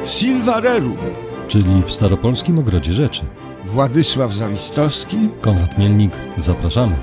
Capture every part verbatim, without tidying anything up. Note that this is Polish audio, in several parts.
Silva Rerum, czyli w Staropolskim Ogrodzie Rzeczy. Władysław Zawistowski, Konrad Mielnik, zapraszamy.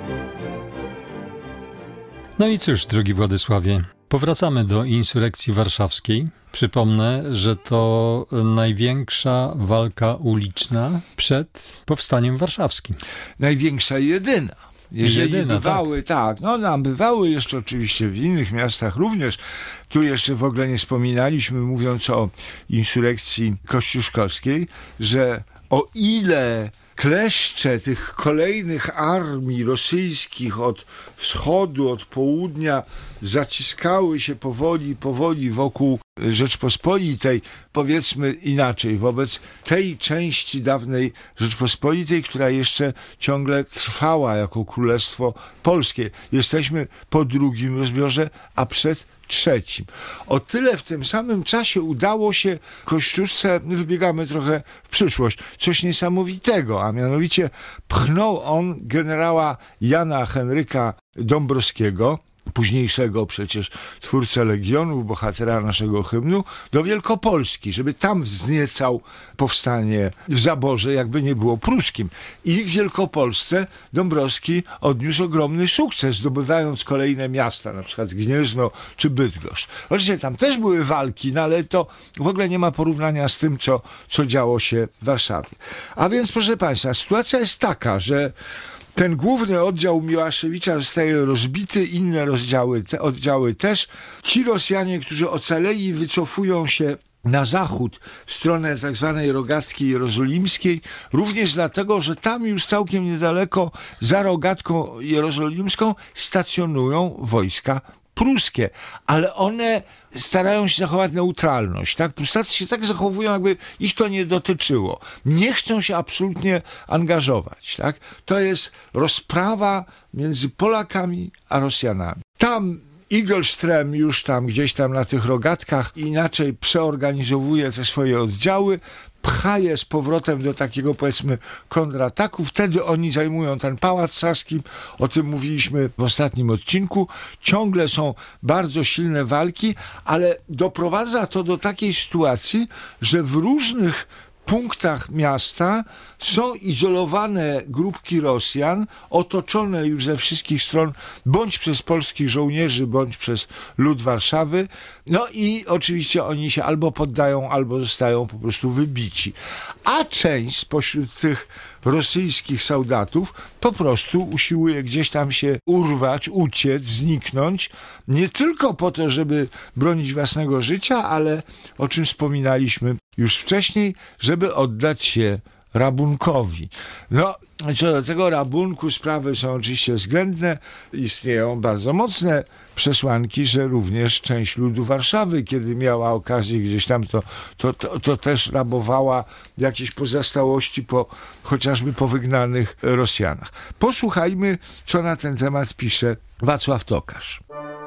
No i cóż, drogi Władysławie, powracamy do insurekcji warszawskiej. Przypomnę, że to największa walka uliczna przed powstaniem warszawskim. Największa i jedyna. Jeżeli Jedyna, bywały, tak. tak, no nam bywały jeszcze oczywiście w innych miastach również. Tu jeszcze w ogóle nie wspominaliśmy, mówiąc o insurekcji kościuszkowskiej, że o ile kleszcze tych kolejnych armii rosyjskich od wschodu, od południa zaciskały się powoli, powoli wokół Rzeczpospolitej, powiedzmy inaczej, wobec tej części dawnej Rzeczpospolitej, która jeszcze ciągle trwała jako Królestwo Polskie. Jesteśmy po drugim rozbiorze, a przed trzecim. O tyle w tym samym czasie udało się Kościuszce, wybiegamy trochę w przyszłość, coś niesamowitego, a mianowicie pchnął on generała Jana Henryka Dąbrowskiego, późniejszego przecież twórcę Legionów, bohatera naszego hymnu, do Wielkopolski, żeby tam wzniecał powstanie w zaborze, jakby nie było pruskim. I w Wielkopolsce Dąbrowski odniósł ogromny sukces, zdobywając kolejne miasta, na przykład Gniezno czy Bydgoszcz. Oczywiście tam też były walki, no ale to w ogóle nie ma porównania z tym, co, co działo się w Warszawie. A więc, proszę Państwa, sytuacja jest taka, że ten główny oddział Miłaszewicza zostaje rozbity, inne rozdziały, te oddziały też. Ci Rosjanie, którzy ocaleli, wycofują się na zachód, w stronę tak zwanej Rogatki Jerozolimskiej, również dlatego, że tam już całkiem niedaleko, za Rogatką Jerozolimską, stacjonują wojska pruskie, ale one starają się zachować neutralność, tak? Prusacy się tak zachowują, jakby ich to nie dotyczyło. Nie chcą się absolutnie angażować, tak? To jest rozprawa między Polakami a Rosjanami. Tam Igelström już tam gdzieś tam na tych rogatkach inaczej przeorganizowuje te swoje oddziały, pcha je z powrotem do takiego, powiedzmy, kontrataku. Wtedy oni zajmują ten Pałac Saski. O tym mówiliśmy w ostatnim odcinku. Ciągle są bardzo silne walki, ale doprowadza to do takiej sytuacji, że w różnych punktach miasta są izolowane grupki Rosjan, otoczone już ze wszystkich stron, bądź przez polskich żołnierzy, bądź przez lud Warszawy. No i oczywiście oni się albo poddają, albo zostają po prostu wybici. A część spośród tych rosyjskich soldatów po prostu usiłuje gdzieś tam się urwać, uciec, zniknąć, nie tylko po to, żeby bronić własnego życia, ale o czym wspominaliśmy już wcześniej, żeby oddać się rabunkowi. No, co do tego rabunku, sprawy są oczywiście względne. Istnieją bardzo mocne przesłanki, że również część ludu Warszawy, kiedy miała okazję gdzieś tam, to, to, to, to też rabowała jakieś pozostałości po chociażby powygnanych Rosjanach. Posłuchajmy, co na ten temat pisze Wacław Tokarz.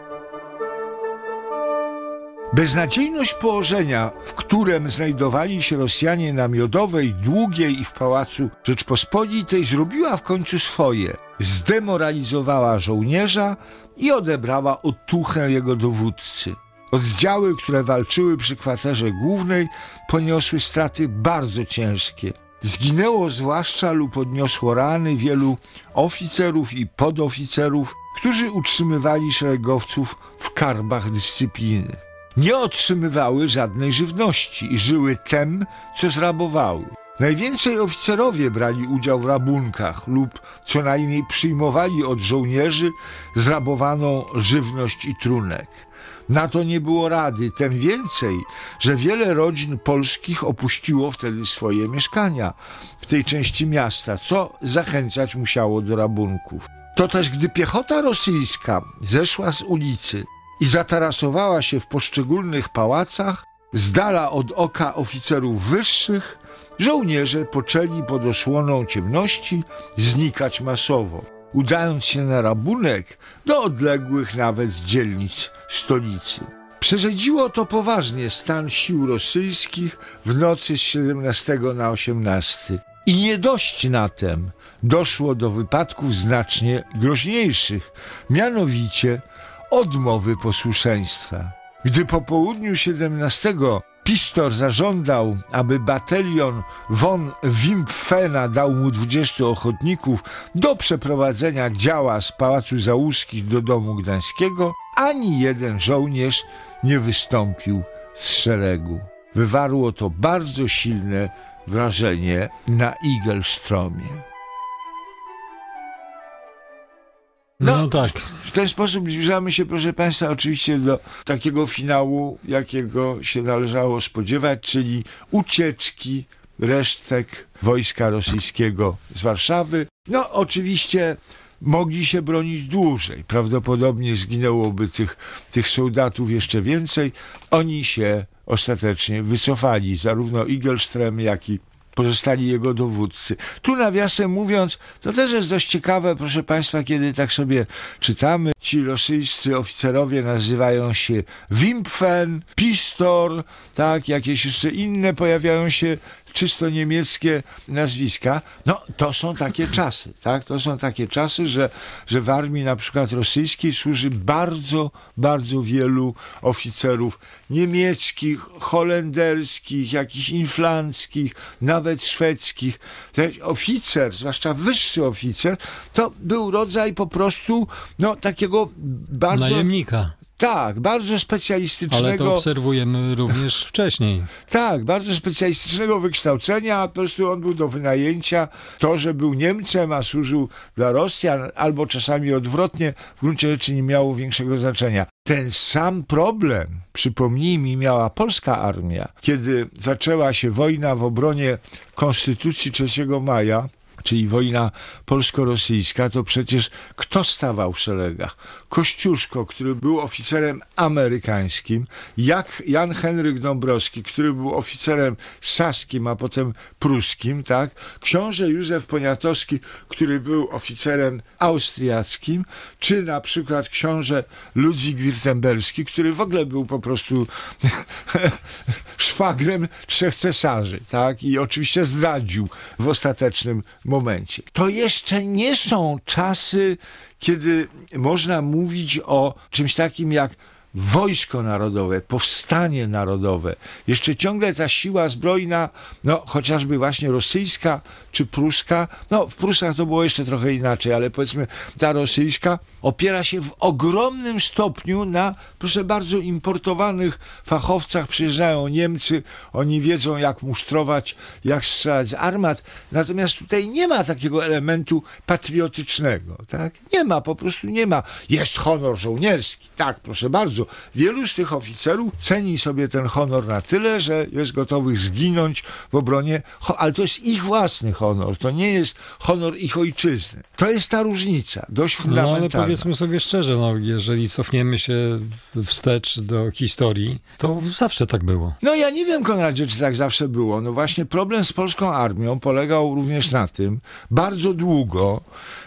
Beznadziejność położenia, w którym znajdowali się Rosjanie na Miodowej, Długiej i w Pałacu Rzeczpospolitej, zrobiła w końcu swoje. Zdemoralizowała żołnierza i odebrała otuchę jego dowódcy. Oddziały, które walczyły przy kwaterze głównej, poniosły straty bardzo ciężkie. Zginęło zwłaszcza lub odniosło rany wielu oficerów i podoficerów, którzy utrzymywali szeregowców w karbach dyscypliny. Nie otrzymywały żadnej żywności i żyły tem, co zrabowały. Najwięcej oficerowie brali udział w rabunkach lub co najmniej przyjmowali od żołnierzy zrabowaną żywność i trunek. Na to nie było rady, tem więcej, że wiele rodzin polskich opuściło wtedy swoje mieszkania w tej części miasta, co zachęcać musiało do rabunków. To też gdy piechota rosyjska zeszła z ulicy i zatarasowała się w poszczególnych pałacach, z dala od oka oficerów wyższych, żołnierze poczęli pod osłoną ciemności znikać masowo, udając się na rabunek do odległych nawet dzielnic stolicy. Przerzedziło to poważnie stan sił rosyjskich w nocy z siedemnastego na osiemnasty. I nie dość na tem, doszło do wypadków znacznie groźniejszych, mianowicie odmowy posłuszeństwa. Gdy po południu siedemnastego Pistor zażądał, aby batalion von Wimpfena dał mu dwudziestu ochotników do przeprowadzenia działa z Pałacu Załuskich do Domu Gdańskiego, ani jeden żołnierz nie wystąpił z szeregu. Wywarło to bardzo silne wrażenie na Igelstromie. No, no tak. W ten sposób zbliżamy się, proszę Państwa, oczywiście do takiego finału, jakiego się należało spodziewać, czyli ucieczki resztek wojska rosyjskiego z Warszawy. No oczywiście mogli się bronić dłużej. Prawdopodobnie zginęłoby tych, tych soldatów jeszcze więcej. Oni się ostatecznie wycofali, zarówno Igelström, jak i pozostali jego dowódcy. Tu nawiasem mówiąc, to też jest dość ciekawe, proszę Państwa, kiedy tak sobie czytamy. Ci rosyjscy oficerowie nazywają się Wimpfen, Pistor, tak, jakieś jeszcze inne pojawiają się czysto niemieckie nazwiska. No, to są takie czasy, tak? To są takie czasy, że, że w armii na przykład rosyjskiej służy bardzo, bardzo wielu oficerów niemieckich, holenderskich, jakichś inflanckich, nawet szwedzkich. Ten oficer, zwłaszcza wyższy oficer, to był rodzaj po prostu, no, takiego bardzo... najemnika. Tak, bardzo specjalistycznego... Ale to obserwujemy również wcześniej. Tak, bardzo specjalistycznego wykształcenia, po prostu on był do wynajęcia. To, że był Niemcem, a służył dla Rosjan, albo czasami odwrotnie, w gruncie rzeczy nie miało większego znaczenia. Ten sam problem, przypomnijmy, miała polska armia, kiedy zaczęła się wojna w obronie Konstytucji trzeciego maja, czyli wojna polsko-rosyjska, to przecież kto stawał w szeregach? Kościuszko, który był oficerem amerykańskim, jak Jan Henryk Dąbrowski, który był oficerem saskim, a potem pruskim, tak? Książę Józef Poniatowski, który był oficerem austriackim, czy na przykład książę Ludwik Wirtemberski, który w ogóle był po prostu szwagrem trzech cesarzy, tak? I oczywiście zdradził w ostatecznym momencie. To jeszcze nie są czasy, kiedy można mówić o czymś takim jak wojsko narodowe, powstanie narodowe. Jeszcze ciągle ta siła zbrojna, no chociażby właśnie rosyjska czy pruska, no w Prusach to było jeszcze trochę inaczej, ale powiedzmy ta rosyjska opiera się w ogromnym stopniu na, proszę bardzo, importowanych fachowcach. Przyjeżdżają Niemcy, oni wiedzą jak musztrować, jak strzelać z armat, natomiast tutaj nie ma takiego elementu patriotycznego, tak? Nie ma, po prostu nie ma. Jest honor żołnierski, tak, proszę bardzo. Wielu z tych oficerów ceni sobie ten honor na tyle, że jest gotowych zginąć w obronie, ale to jest ich własny honor, to nie jest honor ich ojczyzny. To jest ta różnica, dość fundamentalna. No ale powiedzmy sobie szczerze, no, jeżeli cofniemy się wstecz do historii, to zawsze tak było. No ja nie wiem, Konradzie, czy tak zawsze było. No właśnie problem z polską armią polegał również na tym, bardzo długo,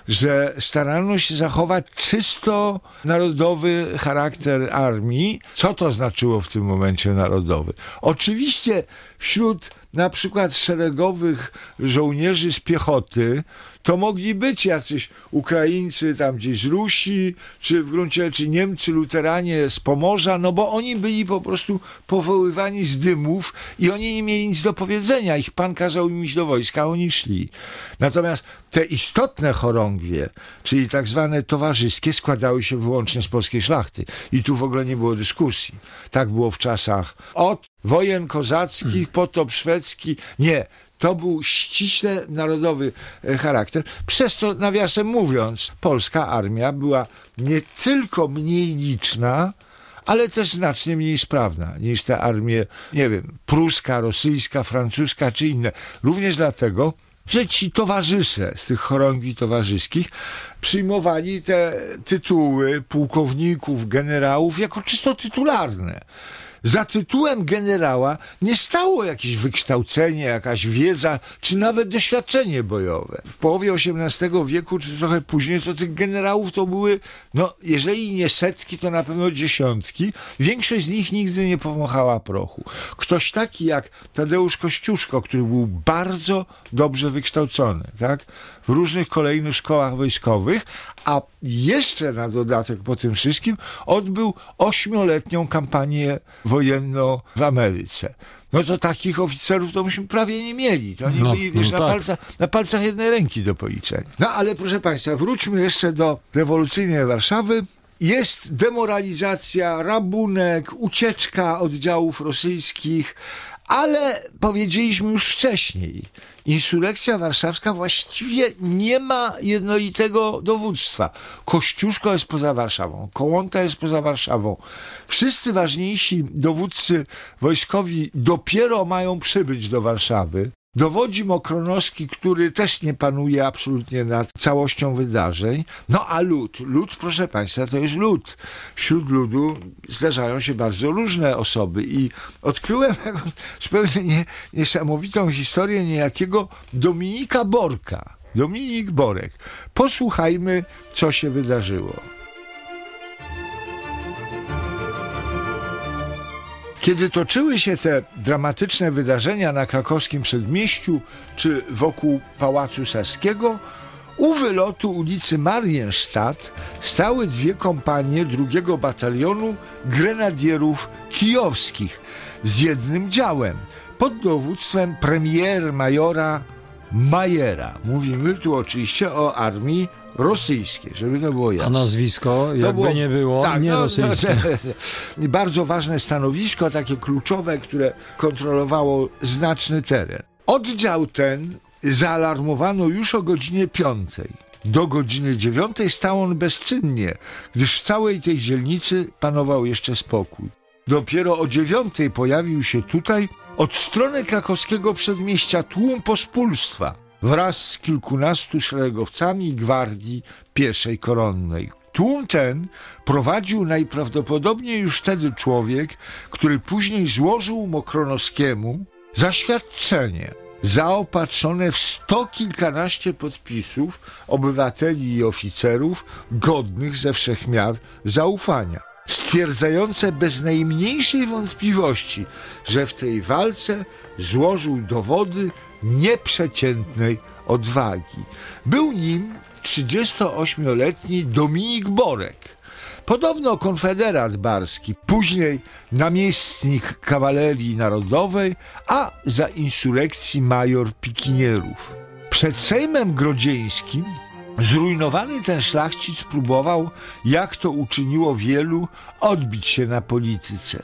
że starano się zachować czysto narodowy charakter armii. Co to znaczyło w tym momencie narodowy? Oczywiście wśród na przykład szeregowych żołnierzy z piechoty to mogli być jacyś Ukraińcy tam gdzieś z Rusi, czy w gruncie rzeczy Niemcy, luteranie z Pomorza, no bo oni byli po prostu powoływani z dymów i oni nie mieli nic do powiedzenia. Ich pan kazał im iść do wojska, a oni szli. Natomiast te istotne chorągwie, czyli tak zwane towarzyskie, składały się wyłącznie z polskiej szlachty. I tu w ogóle nie było dyskusji. Tak było w czasach od wojen kozackich, hmm. potop szwedzki. Nie. To był ściśle narodowy charakter. Przez to, nawiasem mówiąc, polska armia była nie tylko mniej liczna, ale też znacznie mniej sprawna niż te armie, nie wiem, pruska, rosyjska, francuska czy inne. Również dlatego, że ci towarzysze z tych chorągwi towarzyskich przyjmowali te tytuły pułkowników, generałów jako czysto tytularne. Za tytułem generała nie stało jakieś wykształcenie, jakaś wiedza, czy nawet doświadczenie bojowe. W połowie osiemnastego wieku, czy trochę później, to tych generałów to były, no, jeżeli nie setki, to na pewno dziesiątki. Większość z nich nigdy nie powąchała prochu. Ktoś taki jak Tadeusz Kościuszko, który był bardzo dobrze wykształcony, tak? W różnych kolejnych szkołach wojskowych, a jeszcze na dodatek po tym wszystkim odbył ośmioletnią kampanię w wojenną w Ameryce. No to takich oficerów to myśmy prawie nie mieli. To oni No, byli, wiesz, no na, tak. palcach, na palcach jednej ręki do policzenia. No ale proszę Państwa, wróćmy jeszcze do rewolucyjnej Warszawy. Jest demoralizacja, rabunek, ucieczka oddziałów rosyjskich, ale powiedzieliśmy już wcześniej, insurekcja warszawska właściwie nie ma jednolitego dowództwa. Kościuszko jest poza Warszawą, Kołąta jest poza Warszawą. Wszyscy ważniejsi dowódcy wojskowi dopiero mają przybyć do Warszawy. Dowodzi Mokronowski, który też nie panuje absolutnie nad całością wydarzeń. No a lud, lud, proszę Państwa, to jest lud. Wśród ludu zdarzają się bardzo różne osoby i odkryłem jakąś zupełnie nie, niesamowitą historię niejakiego Dominika Borka. Dominik Borek. Posłuchajmy, co się wydarzyło. Kiedy toczyły się te dramatyczne wydarzenia na krakowskim Przedmieściu czy wokół Pałacu Saskiego, u wylotu ulicy Marienstadt stały dwie kompanie drugiego batalionu grenadierów kijowskich z jednym działem pod dowództwem premier majora Majera. Mówimy tu oczywiście o armii rosyjskiej, żeby to było jasne. A nazwisko, jakby było, nie było, tak, nie no, rosyjskie. No, bardzo ważne stanowisko, takie kluczowe, które kontrolowało znaczny teren. Oddział ten zaalarmowano już o godzinie piątej. Do godziny dziewiątej stał on bezczynnie, gdyż w całej tej dzielnicy panował jeszcze spokój. Dopiero o dziewiątej pojawił się tutaj od strony krakowskiego przedmieścia tłum pospólstwa wraz z kilkunastu szeregowcami gwardii pieszej koronnej. Tłum ten prowadził najprawdopodobniej już wtedy człowiek, który później złożył Mokronowskiemu zaświadczenie zaopatrzone w sto kilkanaście podpisów obywateli i oficerów godnych ze wszech miar zaufania, stwierdzające bez najmniejszej wątpliwości, że w tej walce złożył dowody nieprzeciętnej odwagi. Był nim trzydziestoośmioletni Dominik Borek, podobno konfederat barski, później namiestnik kawalerii narodowej, a za insurekcji major pikinierów. Przed Sejmem Grodzieńskim zrujnowany ten szlachcic próbował, jak to uczyniło wielu, odbić się na polityce.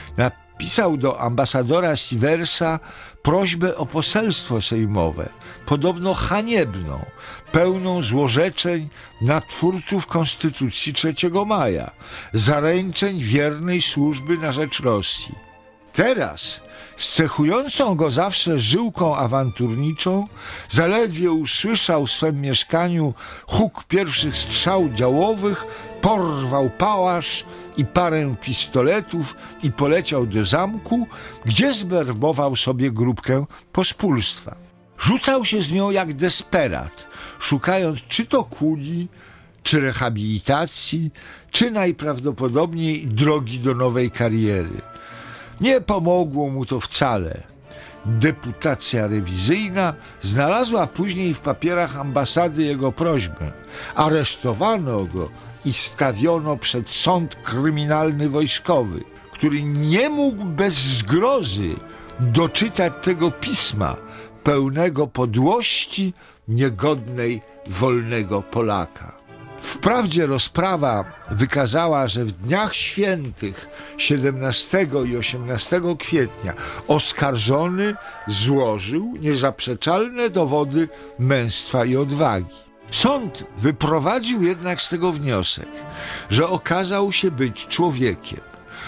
Napisał do ambasadora Siversa prośbę o poselstwo sejmowe, podobno haniebną, pełną złorzeczeń na twórców Konstytucji trzeciego maja, zaręczeń wiernej służby na rzecz Rosji. Teraz, z cechującą go zawsze żyłką awanturniczą, zaledwie usłyszał w swym mieszkaniu huk pierwszych strzał działowych, porwał pałasz i parę pistoletów i poleciał do zamku, gdzie zwerbował sobie grupkę pospólstwa. Rzucał się z nią jak desperat, szukając czy to kuli, czy rehabilitacji, czy najprawdopodobniej drogi do nowej kariery. Nie pomogło mu to wcale. Deputacja rewizyjna znalazła później w papierach ambasady jego prośbę. Aresztowano go i stawiono przed sąd kryminalny wojskowy, który nie mógł bez zgrozy doczytać tego pisma pełnego podłości niegodnej wolnego Polaka. Wprawdzie rozprawa wykazała, że w dniach świętych siedemnastego i osiemnastego kwietnia oskarżony złożył niezaprzeczalne dowody męstwa i odwagi. Sąd wyprowadził jednak z tego wniosek, że okazał się być człowiekiem,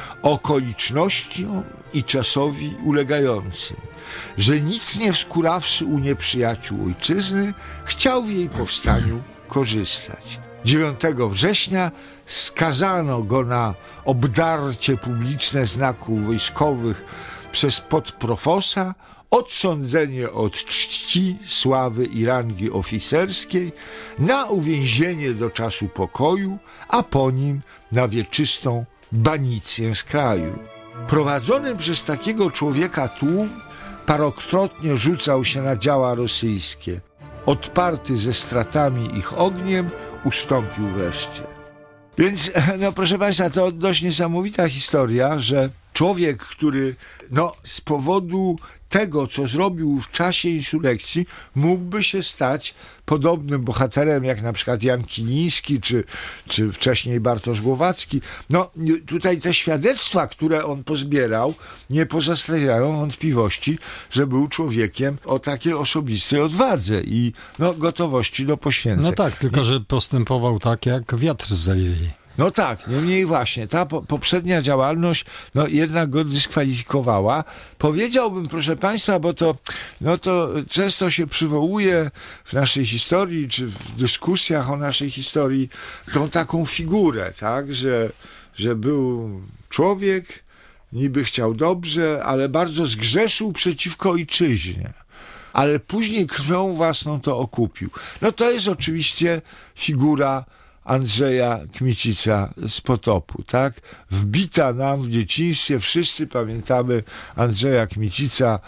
okolicznościom i czasowi ulegającym, że nic nie wskurawszy u nieprzyjaciół ojczyzny, chciał w jej powstaniu korzystać. dziewiątego września skazano go na obdarcie publiczne znaków wojskowych przez podprofosa, odsądzenie od czci, sławy i rangi oficerskiej, na uwięzienie do czasu pokoju, a po nim na wieczystą banicję z kraju. Prowadzony przez takiego człowieka tłum parokrotnie rzucał się na działa rosyjskie. Odparty ze stratami ich ogniem, ustąpił wreszcie. Więc, no proszę Państwa, to dość niesamowita historia, że człowiek, który no, z powodu tego, co zrobił w czasie insurekcji, mógłby się stać podobnym bohaterem, jak na przykład Jan Kiliński, czy, czy wcześniej Bartosz Głowacki. No, tutaj te świadectwa, które on pozbierał, nie pozostawiają wątpliwości, że był człowiekiem o takiej osobistej odwadze i no, gotowości do poświęceń. No tak, tylko że postępował tak, jak wiatr zawieje. No tak, niemniej właśnie, ta po, poprzednia działalność no, jednak go dyskwalifikowała. Powiedziałbym, proszę Państwa, bo to, no, to często się przywołuje w naszej historii, czy w dyskusjach o naszej historii, tą taką figurę, tak, że, że był człowiek, niby chciał dobrze, ale bardzo zgrzeszył przeciwko ojczyźnie. Ale później krwią własną to okupił. No to jest oczywiście figura Andrzeja Kmicica z Potopu, tak? Wbita nam w dzieciństwie, wszyscy pamiętamy Andrzeja Kmicica.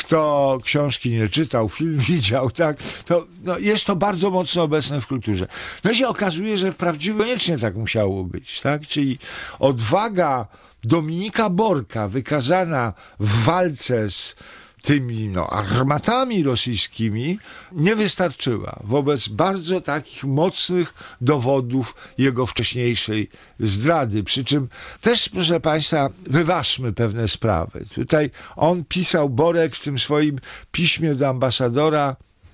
Kto książki nie czytał, film widział, tak? To, no, jest to bardzo mocno obecne w kulturze. No i się okazuje, że wprawdzie koniecznie tak musiało być, tak? Czyli odwaga Dominika Borka wykazana w walce z tymi no, armatami rosyjskimi nie wystarczyła wobec bardzo takich mocnych dowodów jego wcześniejszej zdrady. Przy czym też, proszę Państwa, wyważmy pewne sprawy. Tutaj on pisał, Borek, w tym swoim piśmie do ambasadora,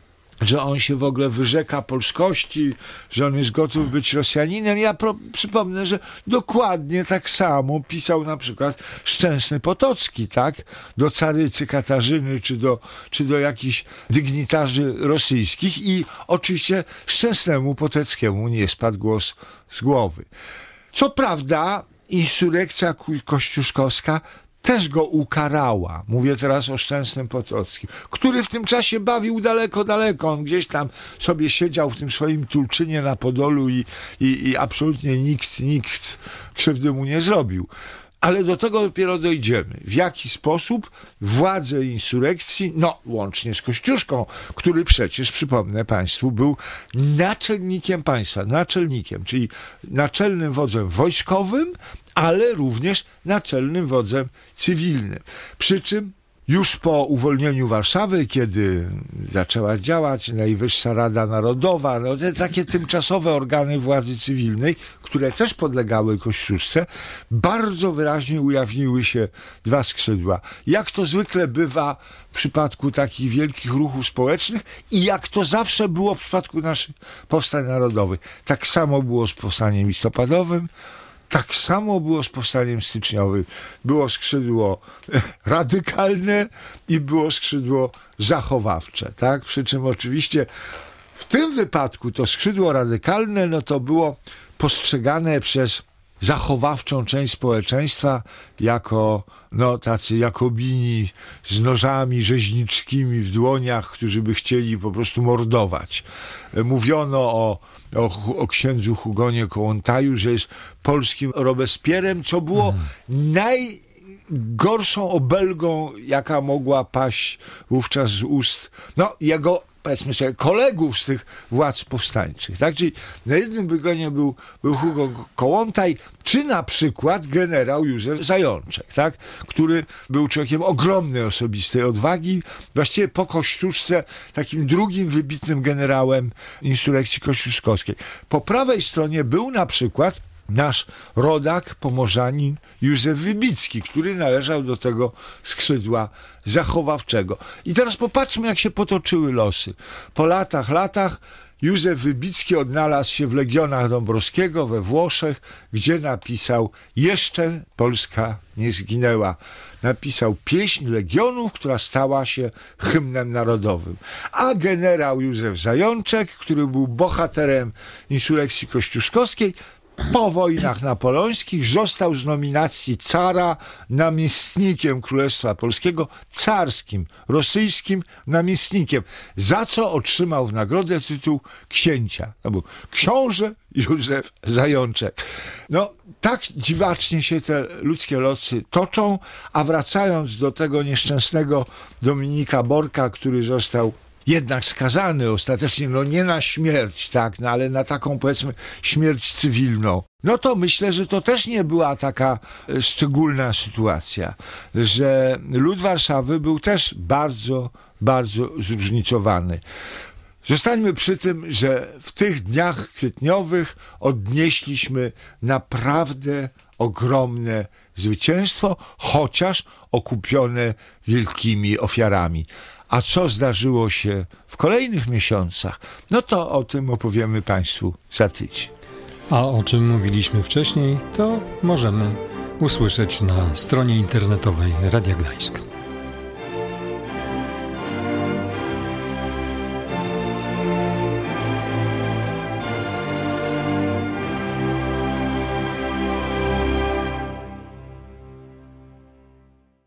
że on się w ogóle wyrzeka polskości, że on jest gotów być Rosjaninem. Ja pro, przypomnę, że dokładnie tak samo pisał na przykład Szczęsny Potocki, tak? Do carycy Katarzyny, czy do, czy do jakichś dygnitarzy rosyjskich i oczywiście Szczęsnemu Potockiemu nie spadł głos z głowy. Co prawda insurekcja kościuszkowska też go ukarała. Mówię teraz o Szczęsnym Potockim, który w tym czasie bawił daleko, daleko. On gdzieś tam sobie siedział w tym swoim Tulczynie na Podolu i, i, i absolutnie nikt, nikt krzywdy mu nie zrobił. Ale do tego dopiero dojdziemy. W jaki sposób władze insurekcji, no łącznie z Kościuszką, który przecież, przypomnę Państwu, był naczelnikiem państwa, naczelnikiem, czyli naczelnym wodzem wojskowym, ale również naczelnym wodzem cywilnym. Przy czym już po uwolnieniu Warszawy, kiedy zaczęła działać Najwyższa Rada Narodowa, no te takie tymczasowe organy władzy cywilnej, które też podlegały Kościuszce, bardzo wyraźnie ujawniły się dwa skrzydła. Jak to zwykle bywa w przypadku takich wielkich ruchów społecznych i jak to zawsze było w przypadku naszych powstań narodowych. Tak samo było z powstaniem listopadowym, tak samo było z powstaniem styczniowym. Było skrzydło radykalne i było skrzydło zachowawcze, tak? Przy czym oczywiście w tym wypadku to skrzydło radykalne, no to było postrzegane przez zachowawczą część społeczeństwa jako no, tacy jakobini z nożami rzeźniczkimi w dłoniach, którzy by chcieli po prostu mordować. Mówiono o O, o księdzu Hugonie Kołłątaju, że jest polskim Robespierrem, co było mhm. najgorszą obelgą, jaka mogła paść wówczas z ust no, jego, powiedzmy sobie, kolegów z tych władz powstańczych. Tak? Czyli na jednym wygonie był, był Hugo Kołłątaj, czy na przykład generał Józef Zajączek, tak? Który był człowiekiem ogromnej osobistej odwagi, właściwie po Kościuszce takim drugim wybitnym generałem insurekcji kościuszkowskiej. Po prawej stronie był na przykład nasz rodak, pomorzanin Józef Wybicki, który należał do tego skrzydła zachowawczego. I teraz popatrzmy, jak się potoczyły losy. Po latach, latach Józef Wybicki odnalazł się w Legionach Dąbrowskiego we Włoszech, gdzie napisał Jeszcze Polska nie zginęła. Napisał pieśń Legionów, która stała się hymnem narodowym. A generał Józef Zajączek, który był bohaterem insurekcji kościuszkowskiej, po wojnach napoleońskich został z nominacji cara namiestnikiem Królestwa Polskiego, carskim, rosyjskim namiestnikiem, za co otrzymał w nagrodę tytuł księcia. To był książę Józef Zajączek. No, tak dziwacznie się te ludzkie losy toczą, a wracając do tego nieszczęsnego Dominika Borka, który został jednak skazany ostatecznie, no nie na śmierć, tak, no ale na taką, powiedzmy, śmierć cywilną. no to myślę, że to też nie była taka e, szczególna sytuacja, że lud Warszawy był też bardzo, bardzo zróżnicowany. Zostańmy przy tym, że w tych dniach kwietniowych odnieśliśmy naprawdę ogromne zwycięstwo, chociaż okupione wielkimi ofiarami. A co zdarzyło się w kolejnych miesiącach, no to o tym opowiemy Państwu za tydzień. A o czym mówiliśmy wcześniej, to możemy usłyszeć na stronie internetowej Radia Gdańsk.